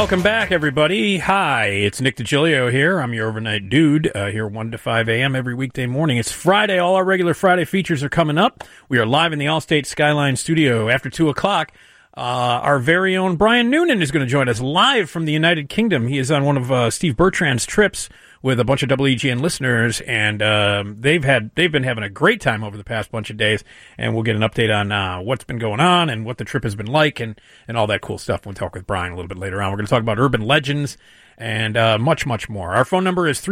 Welcome back, everybody. Hi, it's Nick DiGilio here. I'm your overnight dude, here 1 to 5 a.m. every weekday morning. It's Friday. All our regular Friday features are coming up. We are live in the Allstate Skyline studio after 2 o'clock. Our very own Brian Noonan is going to join us live from the United Kingdom. He is on one of Steve Bertrand's trips with a bunch of WEGN listeners, and they've been having a great time over the past bunch of days, and we'll get an update on what's been going on and what the trip has been like and all that cool stuff. We'll talk with Brian a little bit later on. We're going to talk about urban legends and much, much more. Our phone number is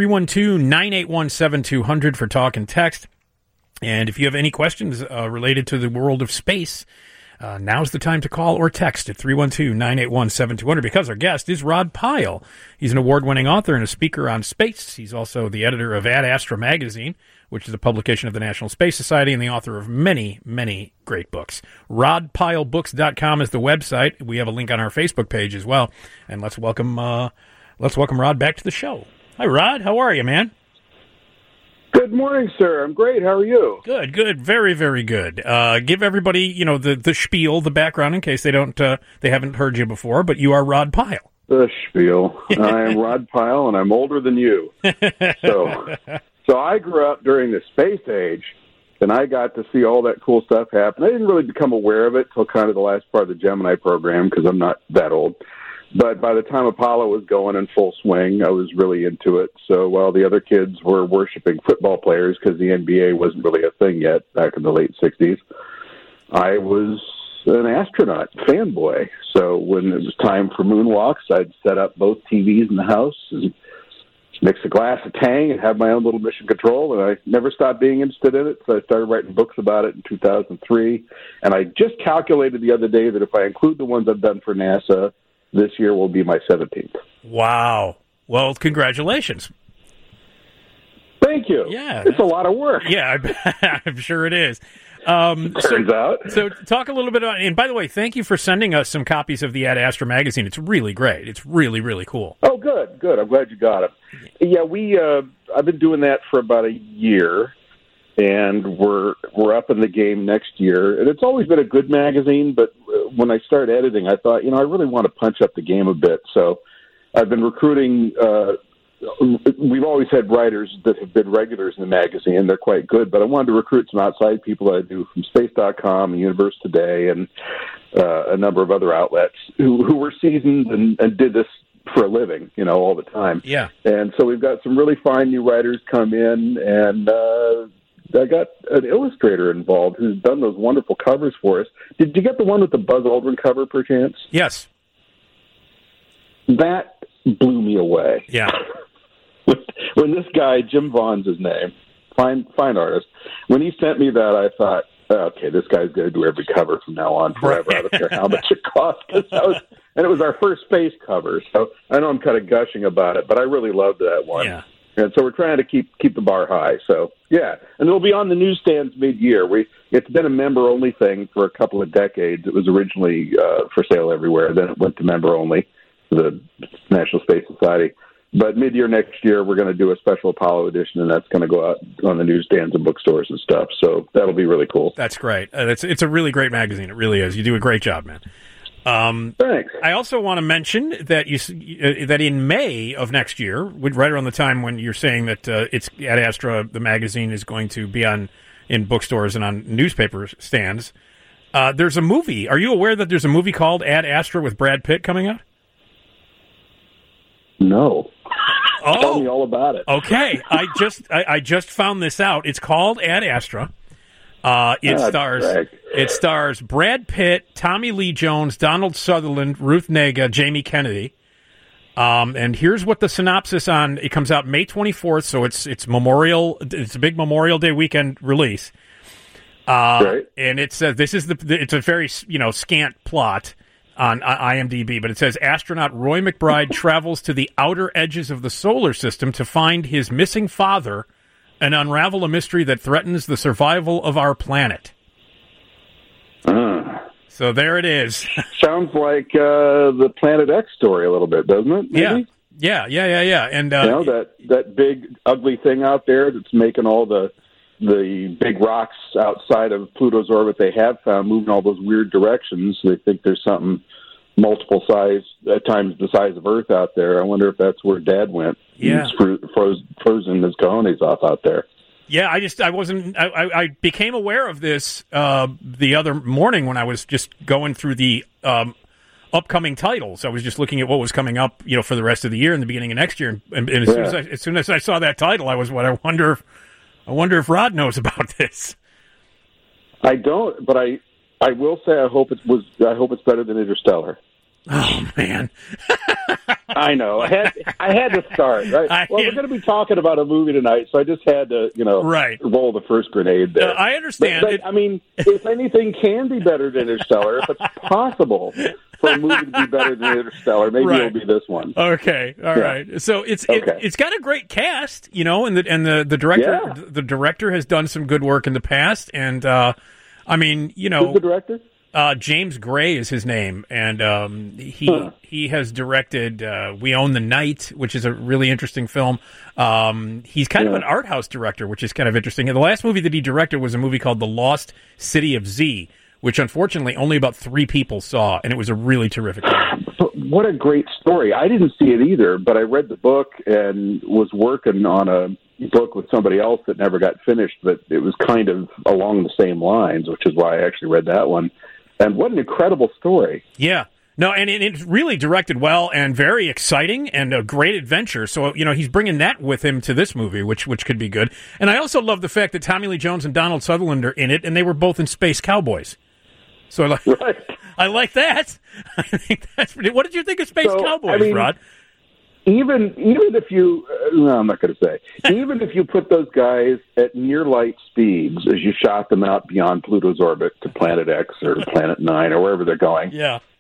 312-981-7200 for talk and text, and if you have any questions related to the world of space, now's the time to call or text at 312-981-7200 because our guest is Rod Pyle. He's an award-winning author and a speaker on space. He's also the editor of Ad Astra magazine, which is a publication of the National Space Society, and the author of many, many great books. RodPyleBooks.com is the website. We have a link on our Facebook page as well. And let's welcome Rod back to the show. Hi, Rod. How are you, man? Good morning, sir. I'm great. How are you? Good. Very, very good. Give everybody, the spiel, the background, in case they haven't heard you before. But you are Rod Pyle. The spiel. I am Rod Pyle, and I'm older than you. So I grew up during the space age, and I got to see all that cool stuff happen. I didn't really become aware of it till kind of the last part of the Gemini program because I'm not that old. But by the time Apollo was going in full swing, I was really into it. So while the other kids were worshiping football players because the NBA wasn't really a thing yet back in the late 60s, I was an astronaut fanboy. So when it was time for moonwalks, I'd set up both TVs in the house and mix a glass of Tang and have my own little mission control. And I never stopped being interested in it. So I started writing books about it in 2003. And I just calculated the other day that if I include the ones I've done for NASA, this year will be my 17th. Wow. Well, congratulations. Thank you. Yeah. It's a lot of work. Yeah, I'm sure it is. Turns out. So talk a little bit about, and by the way, thank you for sending us some copies of the Ad Astra magazine. It's really great. It's really, really cool. Oh, good. I'm glad you got it. Yeah, I've been doing that for about a year, and we're up in the game next year. And it's always been a good magazine, but when I started editing, I thought, I really want to punch up the game a bit. So I've been recruiting. We've always had writers that have been regulars in the magazine, and they're quite good. But I wanted to recruit some outside people that I do from Space.com and Universe Today and a number of other outlets who were seasoned and did this for a living, all the time. Yeah. And so we've got some really fine new writers come in, and I got an illustrator involved who's done those wonderful covers for us. Did you get the one with the Buzz Aldrin cover, perchance? Yes. That blew me away. Yeah. When this guy, Jim Vaughn's his name, fine artist, when he sent me that, I thought, okay, this guy's going to do every cover from now on forever. I don't care how much it costs. And it was our first space cover, so I know I'm kind of gushing about it, but I really loved that one. Yeah. And so we're trying to keep the bar high. So, yeah. And it'll be on the newsstands mid-year. It's been a member-only thing for a couple of decades. It was originally for sale everywhere. Then it went to member-only, the National Space Society. But mid-year next year, we're going to do a special Apollo edition, and that's going to go out on the newsstands and bookstores and stuff. So that'll be really cool. That's great. It's a really great magazine. It really is. You do a great job, man. Thanks. I also want to mention that that in May of next year, right around the time when you're saying that it's Ad Astra, the magazine is going to be in bookstores and on newspaper stands. There's a movie. Are you aware that there's a movie called Ad Astra with Brad Pitt coming out? No. Oh, tell me all about it. Okay, I just found this out. It's called Ad Astra. It stars Brad Pitt, Tommy Lee Jones, Donald Sutherland, Ruth Negga, Jamie Kennedy. And here's what the synopsis on. It comes out May 24th, so it's a big Memorial Day weekend release. Right. And it says it's a very scant plot on IMDb, but it says astronaut Roy McBride travels to the outer edges of the solar system to find his missing father and unravel a mystery that threatens the survival of our planet. So there it is. Sounds like the Planet X story a little bit, doesn't it? Maybe? Yeah. And that big ugly thing out there that's making all the big rocks outside of Pluto's orbit they have found moving all those weird directions. They think there's something multiple size, at times the size of Earth out there. I wonder if that's where Dad went. Yeah. He's frozen his cojones off out there. Yeah, I became aware of this the other morning when I was just going through the upcoming titles. I was just looking at what was coming up, for the rest of the year and the beginning of next year. And as soon as I saw that title, I wonder if Rod knows about this. I don't, but I will say I hope it's better than Interstellar. Oh man. I know. I had to start, right? We're going to be talking about a movie tonight, so I just had to, roll the first grenade there. I understand. But, if anything can be better than Interstellar, if it's possible for a movie to be better than Interstellar, maybe it'll be this one. Okay, all right. So it's got a great cast, and the director has done some good work in the past, and who's the director? James Gray is his name, and he has directed We Own the Night, which is a really interesting film. He's kind of an art house director, which is kind of interesting. And the last movie that he directed was a movie called The Lost City of Z, which unfortunately only about 3 people saw, and it was a really terrific movie. But what a great story. I didn't see it either, but I read the book and was working on a book with somebody else that never got finished, but it was kind of along the same lines, which is why I actually read that one. And what an incredible story. Yeah. No, and it's really directed well and very exciting and a great adventure. So, he's bringing that with him to this movie, which could be good. And I also love the fact that Tommy Lee Jones and Donald Sutherland are in it, and they were both in Space Cowboys. So I like that. I think that's pretty. What did you think of Space Cowboys, Rod? Even if you, I'm not going to say. Even if you put those guys at near light speeds as you shot them out beyond Pluto's orbit to Planet X or Planet 9 or wherever they're going,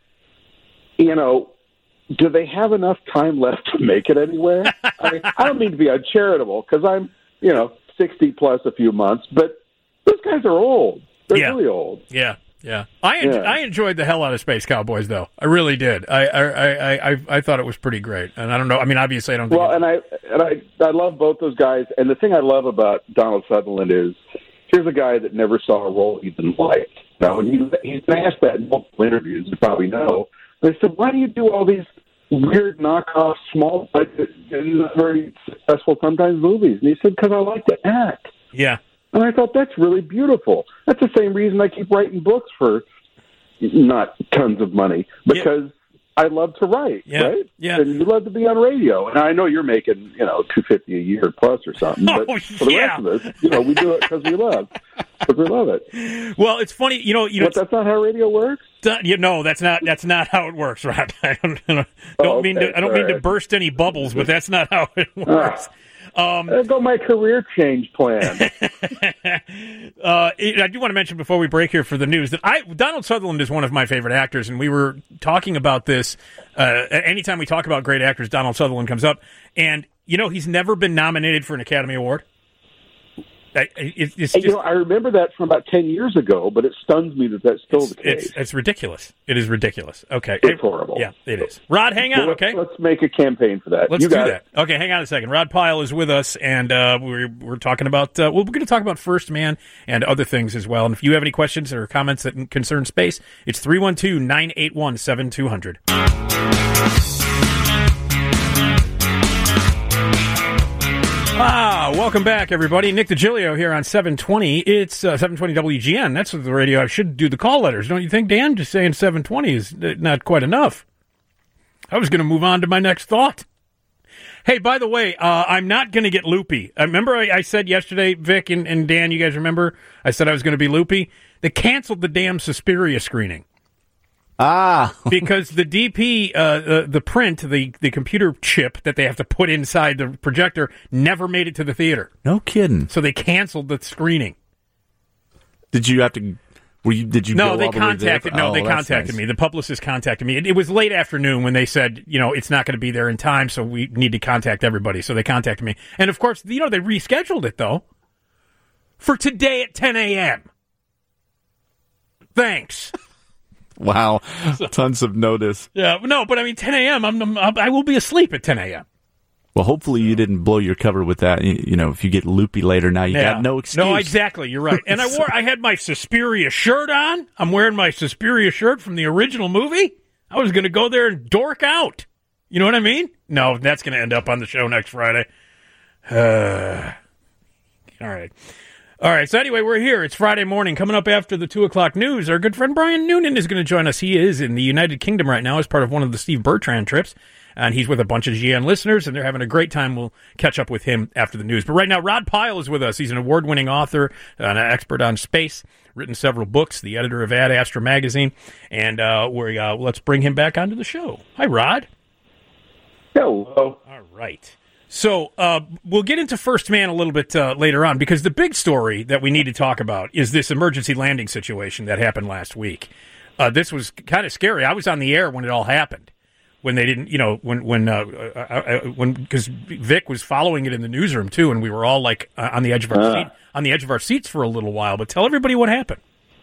do they have enough time left to make it anywhere? I don't mean to be uncharitable because I'm, 60 plus a few months, but those guys are old. They're really old. Yeah. Yeah, I enjoyed the hell out of Space Cowboys, though. I really did. I thought it was pretty great, and I don't know. I mean, obviously, I don't. Well, and I love both those guys. And the thing I love about Donald Sutherland is here's a guy that never saw a role he didn't like. Now, when he's been asked that in multiple interviews, you probably know. They said, "Why do you do all these weird knockoff, small budget, not very successful sometimes movies?" And he said, "Because I like to act." Yeah. And I thought, that's really beautiful. That's the same reason I keep writing books for not tons of money, because I love to write, right? Yeah. And you love to be on radio. And I know you're making, $250 a year plus or something. But for the rest of us, we do it because we love it. Well, it's funny, But that's not how radio works? No, that's not how it works, Rod. I don't mean to burst any bubbles, but that's not how it works. There go my career change plan. I do want to mention before we break here for the news that Donald Sutherland is one of my favorite actors, and we were talking about this. Anytime we talk about great actors, Donald Sutherland comes up, and he's never been nominated for an Academy Award. I remember that from about 10 years ago, but it stuns me that that's still the case. It's ridiculous. It is ridiculous. Okay. It's horrible. Yeah, it is. Rod, hang on, okay? Let's make a campaign for that. Let's do that. Okay, hang on a second. Rod Pyle is with us, and we're talking about, we're going to talk about First Man and other things as well. And if you have any questions or comments that concern space, it's 312-981-7200. Welcome back, everybody. Nick DiGilio here on 720. It's 720 WGN. That's the radio. I should do the call letters, don't you think, Dan? Just saying 720 is not quite enough. I was going to move on to my next thought. Hey, by the way, I'm not going to get loopy. Remember I said yesterday, Vic and Dan, you guys remember? I said I was going to be loopy. They canceled the damn Suspiria screening. Because the DP, the print, the computer chip that they have to put inside the projector never made it to the theater. No kidding. So they canceled the screening. Did you have to? Did you? No, go they all the way there? they contacted me. The publicist contacted me. It was late afternoon when they said, it's not going to be there in time, so we need to contact everybody. So they contacted me, and of course, they rescheduled it though for today at 10 a.m. Thanks. Wow, tons of notice. Yeah, no, but 10 a.m. I will be asleep at 10 a.m. Well, hopefully you didn't blow your cover with that. If you get loopy later, now you got no excuse. No, exactly. You're right. And I had my Suspiria shirt on. I'm wearing my Suspiria shirt from the original movie. I was going to go there and dork out. You know what I mean? No, that's going to end up on the show next Friday. All right. So anyway, we're here. It's Friday morning. Coming up after the 2 o'clock news, our good friend Brian Noonan is going to join us. He is in the United Kingdom right now as part of one of the Steve Bertrand trips. And he's with a bunch of GN listeners, and they're having a great time. We'll catch up with him after the news. But right now, Rod Pyle is with us. He's an award-winning author, an expert on space, written several books, the editor of Ad Astra magazine. And let's bring him back onto the show. Hi, Rod. Hello. All right. So we'll get into First Man a little bit later on, because the big story that we need to talk about is this emergency landing situation that happened last week. This was kind of scary. I was on the air when it all happened. When they didn't, because Vic was following it in the newsroom too, and we were all like on the edge of our seats for a little while. But tell everybody what happened.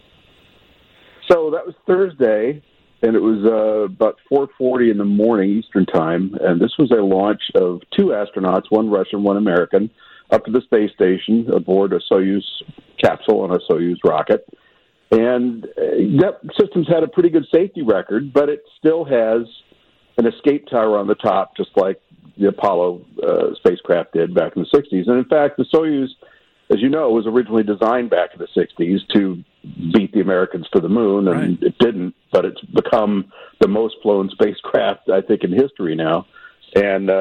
So that was Thursday, and it was about 4:40 in the morning Eastern time, and this was a launch of two astronauts, one Russian, one American, up to the space station aboard a Soyuz capsule on a Soyuz rocket. And that system's had a pretty good safety record, but it still has an escape tower on the top, just like the Apollo spacecraft did back in the 60s. And in fact, the Soyuz, as you know, was originally designed back in the 60s to beat the Americans to the moon, and It didn't, but it's become the most flown spacecraft, I think, in history now. And,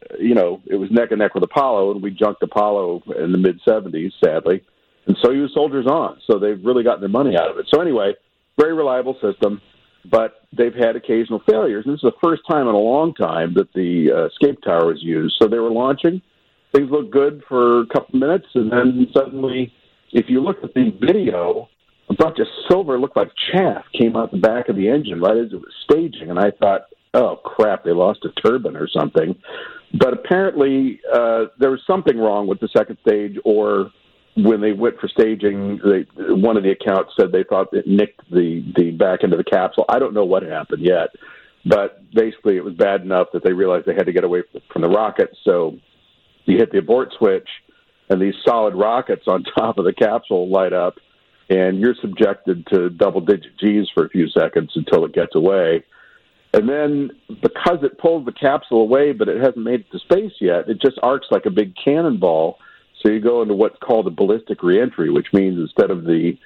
it was neck and neck with Apollo, and we junked Apollo in the mid-70s, sadly. And Soyuz soldiers on, so they've really gotten their money out of it. So anyway, very reliable system. But they've had occasional failures. And this is the first time in a long time that the escape tower was used. So they were launching. Things looked good for a couple of minutes, and then suddenly, if you look at the video, a bunch of silver, looked like chaff, came out the back of the engine right as it was staging. And I thought, oh, crap, they lost a turbine or something. But apparently there was something wrong with the second stage, or when they went for staging, one of the accounts said they thought it nicked the back end of the capsule. I don't know what happened yet, but basically it was bad enough that they realized they had to get away from the rocket. So you hit the abort switch, and these solid rockets on top of the capsule light up, and you're subjected to double-digit Gs for a few seconds until it gets away. And then because it pulls the capsule away, but it hasn't made it to space yet, it just arcs like a big cannonball. So you go into what's called a ballistic reentry, which means instead of the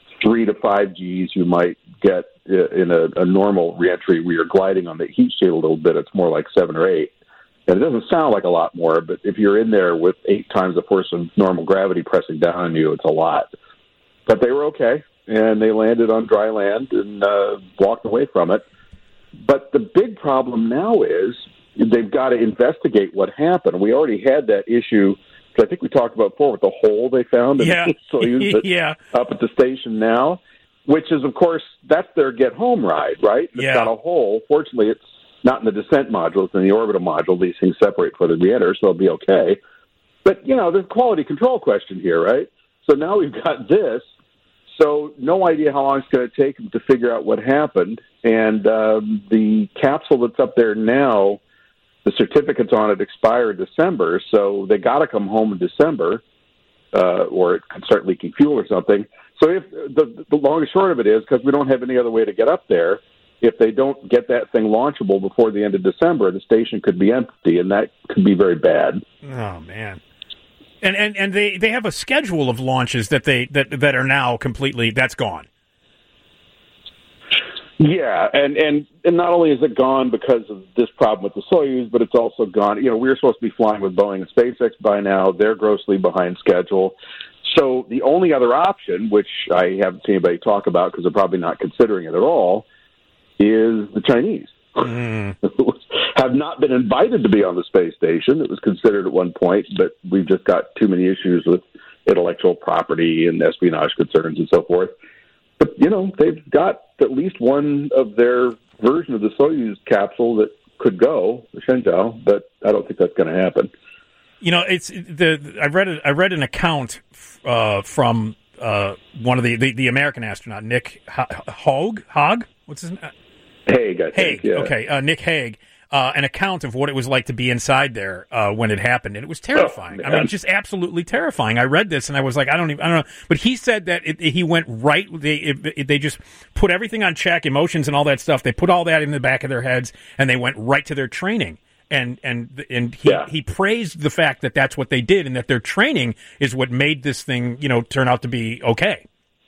3 to 5 Gs you might get in a normal reentry where you're gliding on the heat shield a little bit, it's more like 7 or 8. And it doesn't sound like a lot more, but if you're in there with 8 times the force of normal gravity pressing down on you, it's a lot. But they were okay, and they landed on dry land and walked away from it. But the big problem now is they've got to investigate what happened. We already had that issue, I think we talked about before, with the hole they found in the Soyuz up at the station now, which is, of course, that's their get-home ride, right? It's got a hole. Fortunately, it's not in the descent module. It's in the orbital module. These things separate for the re-enter, so they'll be okay. But, there's a quality control question here, right? So now we've got this. So no idea how long it's going to take them to figure out what happened. And the capsule that's up there now, the certificates on it expire in December, so they got to come home in December, or it could start leaking fuel or something. So if the long and short of it is, because we don't have any other way to get up there, if they don't get that thing launchable before the end of December, the station could be empty, and that could be very bad. Oh man! And they have a schedule of launches that are now completely that's gone. Yeah, and not only is it gone because of this problem with the Soyuz, but it's also gone. We were supposed to be flying with Boeing and SpaceX by now. They're grossly behind schedule. So the only other option, which I haven't seen anybody talk about because they're probably not considering it at all, is the Chinese. Who have not been invited to be on the space station. It was considered at one point, but we've just got too many issues with intellectual property and espionage concerns and so forth. But, they've got at least one of their version of the Soyuz capsule that could go, the Shenzhou, but I don't think that's going to happen. I read an account from one of the American astronaut, Nick Hague. What's his name? Hague, I think. Hague. Yeah. Okay, Nick Hague. an account of what it was like to be inside there when it happened, and it was terrifying. I mean, just absolutely terrifying. I read this and I was like, I don't know. But he said that he went right. They just put everything on check, emotions and all that stuff. They put all that in the back of their heads, and they went right to their training. And he praised the fact that that's what they did, and that their training is what made this thing, turn out to be okay.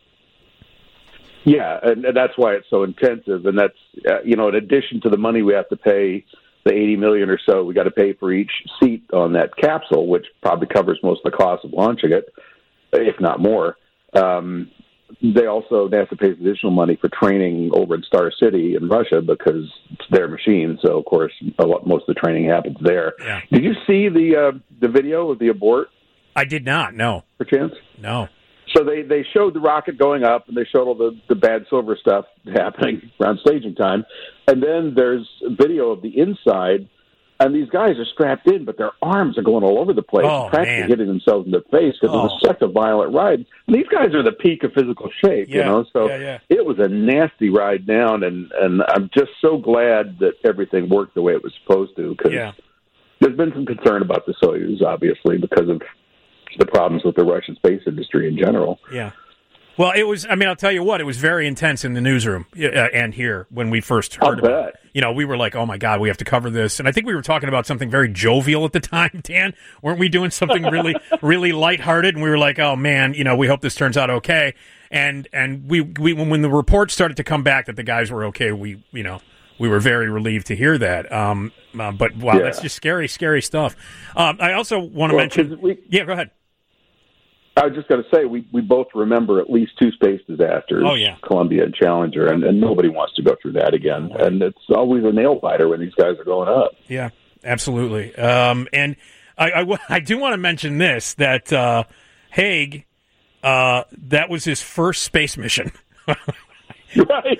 Yeah, and that's why it's so intensive, and that's in addition to the money we have to pay, the $80 million or so we got to pay for each seat on that capsule, which probably covers most of the cost of launching it, if not more. They also have to pay additional money for training over in Star City in Russia because it's their machine. So of course, most of the training happens there. Yeah. Did you see the video of the abort? I did not. No. Per chance? No. So they showed the rocket going up, and they showed all the bad silver stuff happening around staging time. And then there's a video of the inside, and these guys are strapped in, but their arms are going all over the place, practically hitting themselves in the face because it was such a violent ride. And these guys are the peak of physical shape, So it was a nasty ride down, and I'm just so glad that everything worked the way it was supposed to, because there's been some concern about the Soyuz, obviously, because of the problems with the Russian space industry in general. Yeah. Well, it was, I'll tell you what, it was very intense in the newsroom and here when we first heard about it. We were like, oh my God, we have to cover this. And I think we were talking about something very jovial at the time, Dan. Weren't we doing something really, really lighthearted? And we were like, oh man, we hope this turns out okay. And we when the report started to come back that the guys were okay, we were very relieved to hear that. But wow, that's just scary, scary stuff. I also want to mention, go ahead. I was just going to say, we both remember at least two space disasters, Columbia and Challenger, and nobody wants to go through that again. And it's always a nail-biter when these guys are going up. Yeah, absolutely. And I do want to mention this, that Haig, that was his first space mission. Right.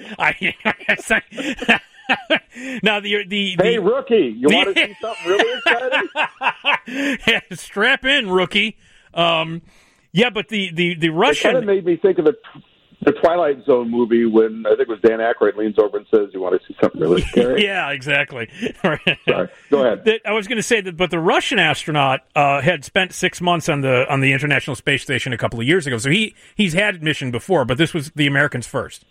Now the hey, rookie, you want to see something really exciting? Strap in, rookie. But the Russian... It kind of made me think of the Twilight Zone movie when I think it was Dan Aykroyd leans over and says, "You want to see something really scary?" Yeah, exactly. Sorry, go ahead. I was going to say that, but the Russian astronaut had spent 6 months on the International Space Station a couple of years ago, so he's had a mission before, but this was the Americans first.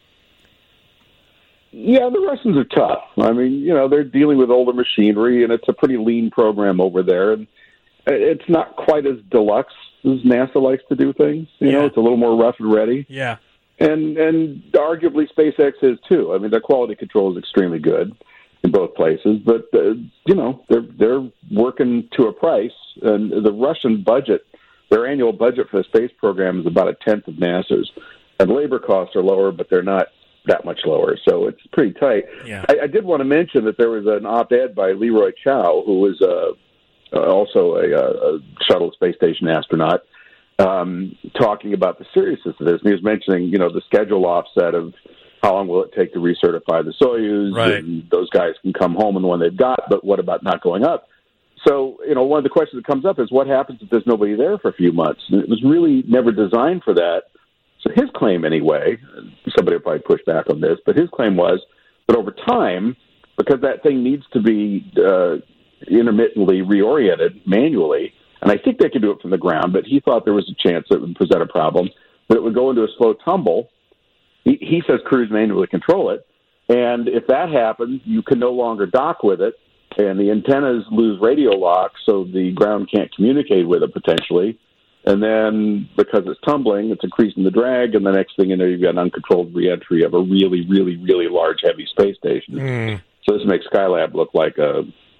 Yeah, the Russians are tough. I mean, they're dealing with older machinery, and it's a pretty lean program over there, and it's not quite as deluxe as NASA likes to do things. It's a little more rough and ready. Yeah. And arguably SpaceX is too. I mean, their quality control is extremely good in both places, but they're working to a price. And the Russian budget, their annual budget for the space program is about a tenth of NASA's. And labor costs are lower, but they're not that much lower, so it's pretty tight. Yeah. I did want to mention that there was an op-ed by Leroy Chow, who was also a shuttle space station astronaut, talking about the seriousness of this. And he was mentioning, the schedule offset of how long will it take to recertify the Soyuz, right. And those guys can come home on the one they've got, but what about not going up? So, one of the questions that comes up is what happens if there's nobody there for a few months? And it was really never designed for that. So his claim anyway, somebody will probably push back on this, but his claim was that over time, because that thing needs to be intermittently reoriented manually, and I think they could do it from the ground, but he thought there was a chance it would present a problem, that it would go into a slow tumble. He says crews manually control it, and if that happens, you can no longer dock with it, and the antennas lose radio lock, so the ground can't communicate with it potentially. And then because it's tumbling, it's increasing the drag, and the next thing you know, you've got an uncontrolled reentry of a really, really, really large, heavy space station. So this makes Skylab look like a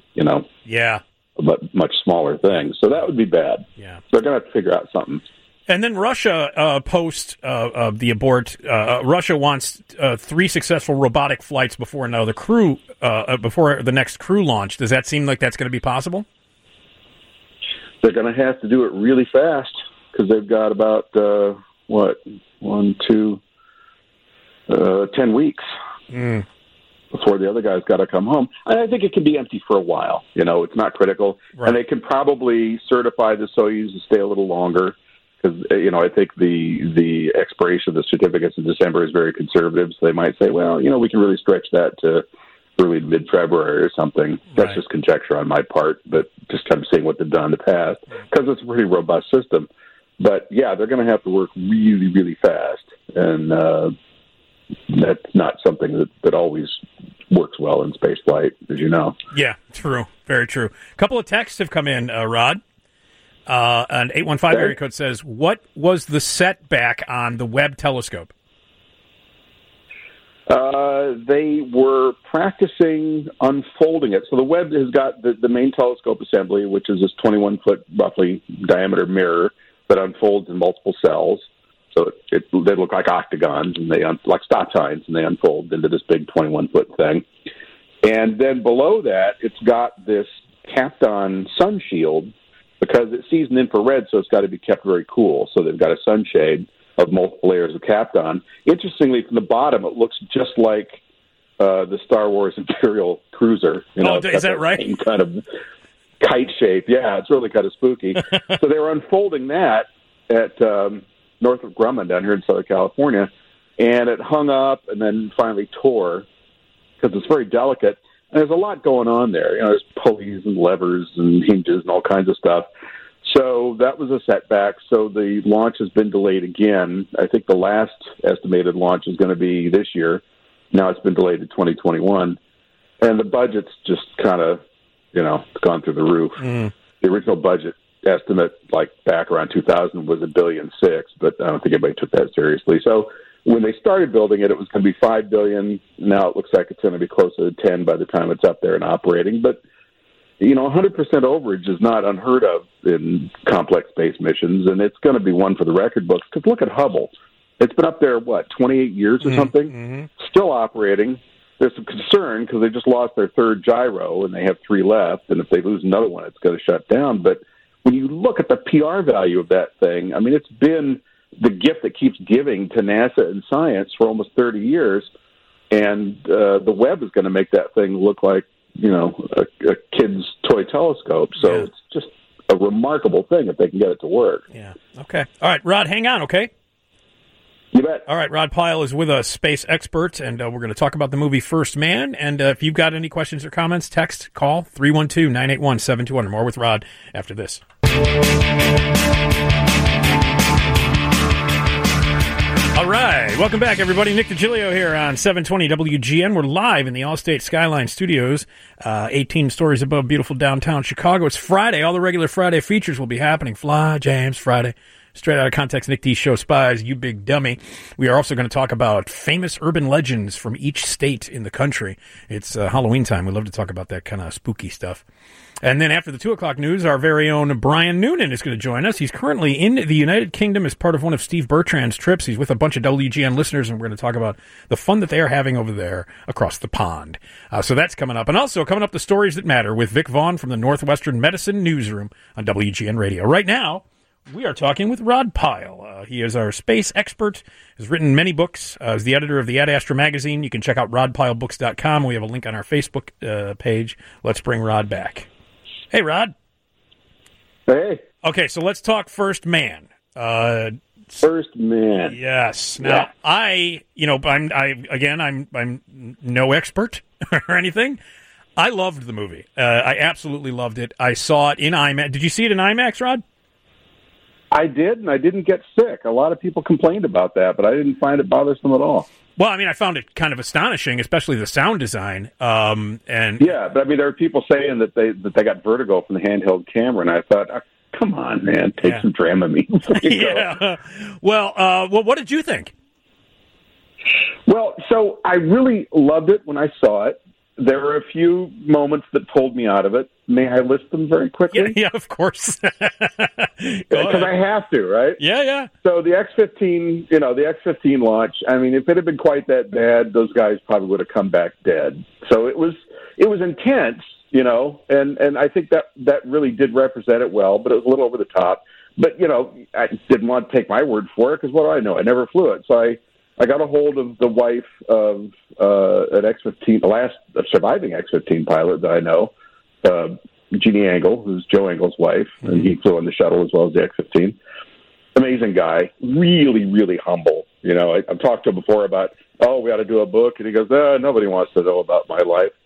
much smaller thing. So that would be bad. Yeah. They're going to have to figure out something. And then Russia, post the abort, Russia wants 3 successful robotic flights before the next crew launch. Does that seem like that's going to be possible? They're going to have to do it really fast because they've got about 10 weeks before the other guy's got to come home. And I think it can be empty for a while. It's not critical. Right. And they can probably certify the Soyuz to stay a little longer because, I think the expiration of the certificates in December is very conservative. So they might say, well, we can really stretch that to early to mid-February or something. That's Right. just conjecture on my part, but just kind of seeing what they've done in the past, because it's a pretty robust system. But, yeah, they're going to have to work really, really fast, and that's not something that always works well in space flight, as you know. Yeah, true. Very true. A couple of texts have come in, Rod. An 815 area code says, what was the setback on the Webb telescope? They were practicing unfolding it. So the Webb has got the main telescope assembly, which is this 21-foot roughly diameter mirror that unfolds in multiple cells. So they look like octagons, and like stop signs, and they unfold into this big 21-foot thing. And then below that, it's got this Kapton sun shield, because it sees an infrared, so it's got to be kept very cool. So they've got a sunshade of multiple layers of Kapton. Interestingly, from the bottom, it looks just like the Star Wars Imperial cruiser. Is that right? Same kind of kite shape. Yeah, it's really kind of spooky. So they were unfolding that at Northrop Grumman down here in Southern California, and it hung up and then finally tore because it's very delicate. And there's a lot going on there. There's pulleys and levers and hinges and all kinds of stuff. So that was a setback. So the launch has been delayed again. I think the last estimated launch is going to be this year. Now it's been delayed to 2021. And the budget's just kind of, gone through the roof. The original budget estimate, like back around 2000, was $1.6 billion, but I don't think anybody took that seriously. So when they started building it, it was going to be $5 billion. Now it looks like it's going to be closer to 10 by the time it's up there and operating. But 100% overage is not unheard of in complex space missions, and it's going to be one for the record books. Because look at Hubble; it's been up there 28 years or something, still operating. There's some concern because they just lost their third gyro, and they have 3 left. And if they lose another one, it's going to shut down. But when you look at the PR value of that thing, I mean, it's been the gift that keeps giving to NASA and science for almost 30 years. And the Webb is going to make that thing look like, a kid's toy telescope. So it's just a remarkable thing if they can get it to work. Yeah. Okay. All right, Rod, hang on, okay? You bet. All right, Rod Pyle is with us, space expert, and we're going to talk about the movie First Man. And if you've got any questions or comments, text, call 312-981-7200. More with Rod after this. All right, welcome back, everybody. Nick DiGilio here on 720 WGN. We're live in the Allstate Skyline Studios, 18 stories above beautiful downtown Chicago. It's Friday. All the regular Friday features will be happening. Fly James Friday. Straight out of context, Nick D. Show Spies, You Big Dummy. We are also going to talk about famous urban legends from each state in the country. It's Halloween time. We love to talk about that kind of spooky stuff. And then after the 2 o'clock news, our very own Brian Noonan is going to join us. He's currently in the United Kingdom as part of one of Steve Bertrand's trips. He's with a bunch of WGN listeners, and we're going to talk about the fun that they are having over there across the pond. So that's coming up. And also coming up, the stories that matter with Vic Vaughn from the Northwestern Medicine Newsroom on WGN Radio. Right now, we are talking with Rod Pyle. He is our space expert, has written many books, is the editor of the Ad Astra magazine. You can check out rodpylebooks.com. We have a link on our Facebook page. Let's bring Rod back. Hey, Rod. Hey. Okay, so let's talk First Man. First Man. Yes. Now, I'm no expert or anything. I loved the movie. I absolutely loved it. I saw it in IMAX. Did you see it in IMAX, Rod? I did, and I didn't get sick. A lot of people complained about that, but I didn't find it bothersome at all. Well, I mean, I found it kind of astonishing, especially the sound design. But I mean, there were people saying that they got vertigo from the handheld camera, and I thought, come on, man, take some Dramamine. Yeah. Well, what did you think? Well, so I really loved it when I saw it. There were a few moments that pulled me out of it. May I list them very quickly? Yeah, of course. Because I have to, right? Yeah. So the X-15, the X-15 launch, I mean, if it had been quite that bad, those guys probably would have come back dead. So it was intense, and I think that really did represent it well, but it was a little over the top. But, I didn't want to take my word for it, because what do I know? I never flew it. So I got a hold of the wife of an X-15, the last surviving X-15 pilot that I know, Jeannie Engel, who's Joe Engel's wife, and he flew on the shuttle as well as the X-15. Amazing guy, really, really humble. I've talked to him before about, we ought to do a book, and he goes, nobody wants to know about my life.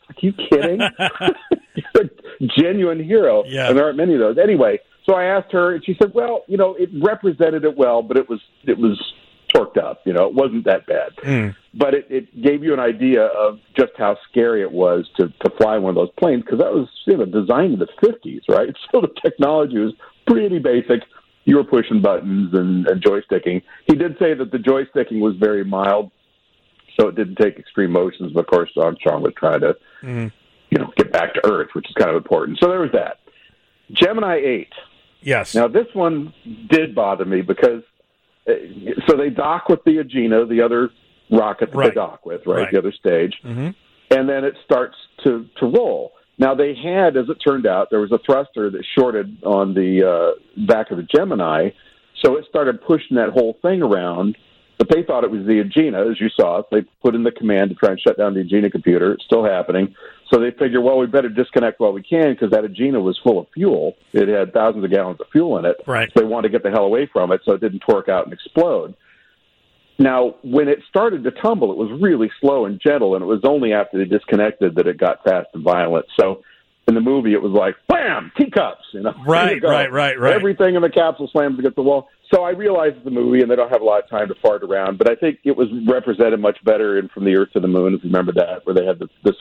Are you kidding? You're a genuine hero. Yeah. And there aren't many of those. Anyway, so I asked her, and she said, well, it represented it well, but it was torqued up. It wasn't that bad. But it gave you an idea of just how scary it was to fly one of those planes, because that was designed in the 50s, right? So the technology was pretty basic. You were pushing buttons and joysticking. He did say that the joysticking was very mild, so it didn't take extreme motions. But of course, Armstrong would try to, get back to Earth, which is kind of important. So there was that. Gemini 8. Yes. Now this one did bother me because so they dock with the Agena, the other rocket that they dock with, right? The other stage, and then it starts to roll. Now, they had, as it turned out, there was a thruster that shorted on the back of the Gemini, so it started pushing that whole thing around, but they thought it was the Agena, as you saw. They put in the command to try and shut down the Agena computer. It's still happening. So they figured, well, we better disconnect while we can, because that Agena was full of fuel. It had thousands of gallons of fuel in it. Right. So they wanted to get the hell away from it so it didn't torque out and explode. Now, when it started to tumble, it was really slow and gentle, and it was only after they disconnected that it got fast and violent. So in the movie, it was like, bam, teacups. Right. Everything in the capsule slams against the wall. So I realize it's a movie, and they don't have a lot of time to fart around, but I think it was represented much better in From the Earth to the Moon, if you remember that, where they had the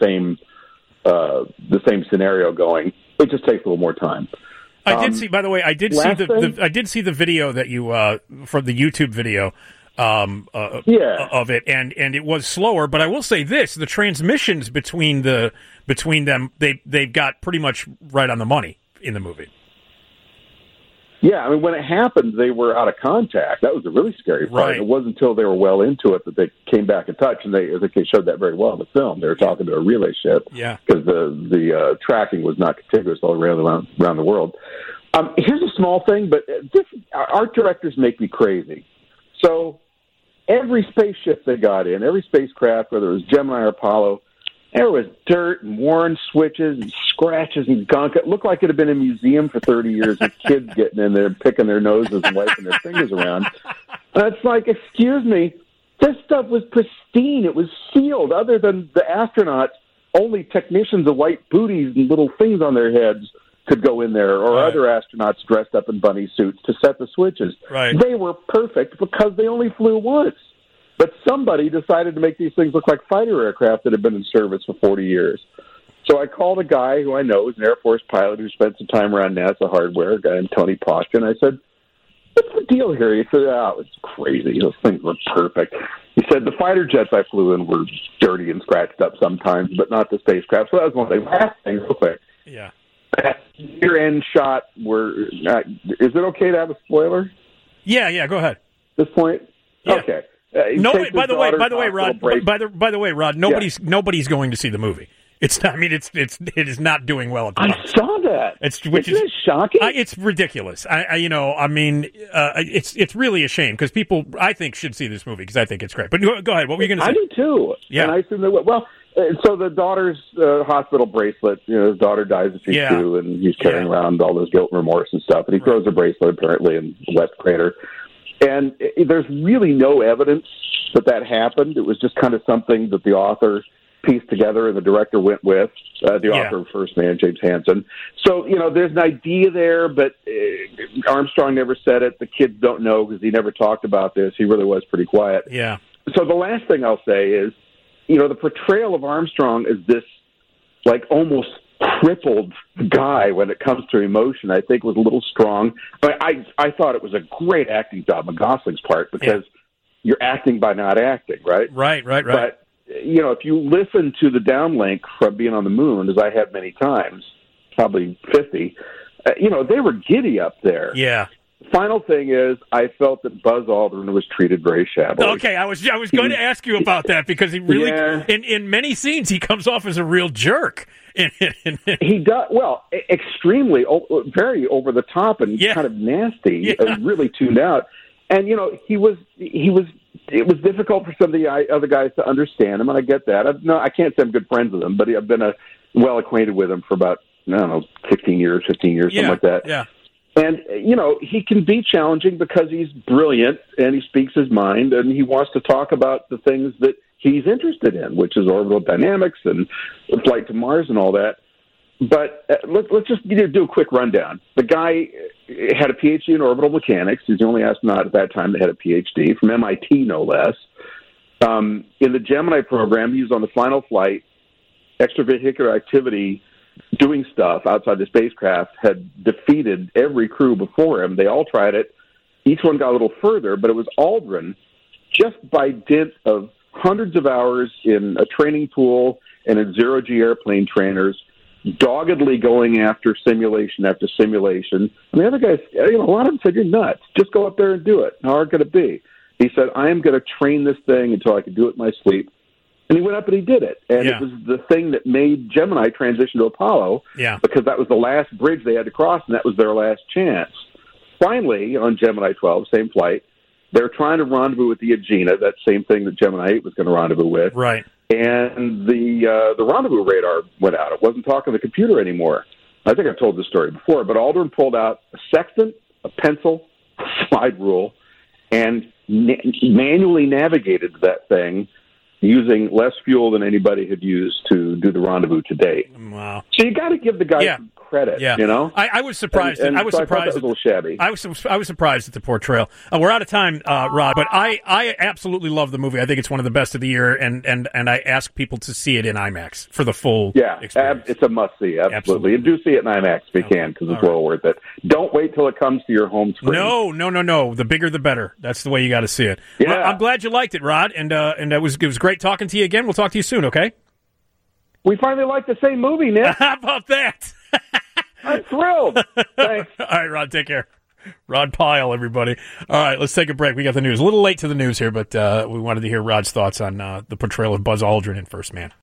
same scenario going. It just takes a little more time. I did see, by the way, I did see the video that you from the YouTube video. Of it, and it was slower. But I will say this: the transmissions between them, they've got pretty much right on the money in the movie. Yeah, I mean, when it happened, they were out of contact. That was the really scary part. Right. It wasn't until they were well into it that they came back in touch, and I think they showed that very well in the film. They were talking to a relay ship, because the tracking was not contiguous all around the world. Here's a small thing, but art directors make me crazy. So every spaceship they got in, every spacecraft, whether it was Gemini or Apollo, there was dirt and worn switches and scratches and gunk. It looked like it had been in a museum for 30 years with kids getting in there, picking their noses and wiping their fingers around. And it's like, excuse me, this stuff was pristine. It was sealed. Other than the astronauts, only technicians of white booties and little things on their heads could go in there, or other astronauts dressed up in bunny suits to set the switches. Right. They were perfect because they only flew once. But somebody decided to make these things look like fighter aircraft that had been in service for 40 years. So I called a guy who I know is an Air Force pilot who spent some time around NASA hardware, a guy named Tony Poshka, and I said, what's the deal here? He said, it's crazy. Those things were perfect. He said, the fighter jets I flew in were dirty and scratched up sometimes, but not the spacecraft. So that was one thing. Last thing, real quick. Yeah. That year-end shot where is it okay to have a spoiler? Yeah, go ahead. At this point? Yeah. Okay. No, by the way, Rod, nobody's going to see the movie. It's not, I mean, it is not doing well at the moment. I saw that. Isn't it shocking? It's ridiculous. It's really a shame, because people, I think, should see this movie because I think it's great. But go ahead. What were you going to say? I do too. Yeah. And I assume that. Well, so the daughter's hospital bracelet. His daughter dies at 2, and he's carrying around all this guilt and remorse and stuff. And he throws her bracelet apparently in the West Crater. And there's really no evidence that happened. It was just kind of something that the author pieced together and the director went with, the author of First Man, James Hansen. So, there's an idea there, but Armstrong never said it. The kids don't know because he never talked about this. He really was pretty quiet. Yeah. So the last thing I'll say is, the portrayal of Armstrong is this, like, almost crippled guy when it comes to emotion, I think was a little strong. But I thought it was a great acting job on Gosling's part, because you're acting by not acting, right? Right. But, if you listen to the downlink from being on the moon, as I have many times, probably 50, they were giddy up there. Yeah. Final thing is, I felt that Buzz Aldrin was treated very shabbily. Okay, I was going to ask you about that, because he really, in many scenes, he comes off as a real jerk. He does, well, extremely, very over the top and kind of nasty, really tuned out. And it was difficult for some of the other guys to understand him, and I get that. I can't say I'm good friends with him, but I've been well acquainted with him for about 15 years, something like that. Yeah. And, he can be challenging because he's brilliant and he speaks his mind and he wants to talk about the things that he's interested in, which is orbital dynamics and flight to Mars and all that. But let's just do a quick rundown. The guy had a PhD in orbital mechanics. He's the only astronaut at that time that had a PhD, from MIT, no less. In the Gemini program, he was on the final flight. Extravehicular activity, doing stuff outside the spacecraft, had defeated every crew before him. They all tried it. Each one got a little further, but it was Aldrin, just by dint of hundreds of hours in a training pool and in zero-G airplane trainers, doggedly going after simulation after simulation. And the other guys, a lot of them said, "You're nuts. Just go up there and do it. How hard could it be?" He said, "I am going to train this thing until I can do it in my sleep." And he went up and he did it. And it was the thing that made Gemini transition to Apollo, because that was the last bridge they had to cross, and that was their last chance. Finally, on Gemini 12, same flight, they were trying to rendezvous with the Agena, that same thing that Gemini 8 was going to rendezvous with. Right. And the rendezvous radar went out. It wasn't talking to the computer anymore. I think I've told this story before, but Aldrin pulled out a sextant, a pencil, a slide rule, and manually navigated that thing using less fuel than anybody had used to do the rendezvous to date. Wow. So you got to give the guy some credit, you know? I was surprised. I was surprised. That was a little shabby. I was surprised at the portrayal. We're out of time, Rod, but I absolutely love the movie. I think it's one of the best of the year, and I ask people to see it in IMAX for the full experience. It's a must-see, absolutely. And do see it in IMAX if you can, because it's well worth it. Don't wait till it comes to your home screen. No. The bigger, the better. That's the way you got to see it. Yeah. Well, I'm glad you liked it, Rod, and it was great talking to you again. We'll talk to you soon, okay? We finally like the same movie, Nick. How about that? I'm thrilled. Thanks. All right, Rod, take care. Rod Pyle, everybody. All right, let's take a break. We got the news. A little late to the news here, but we wanted to hear Rod's thoughts on the portrayal of Buzz Aldrin in First Man.